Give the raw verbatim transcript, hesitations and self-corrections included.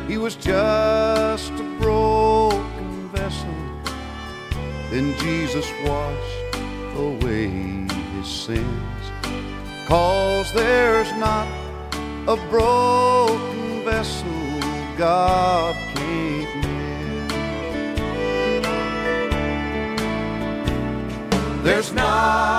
he was just a broken vessel. Then Jesus washed away his sins. 'Cause there's not a broken vessel God can't mend. There's not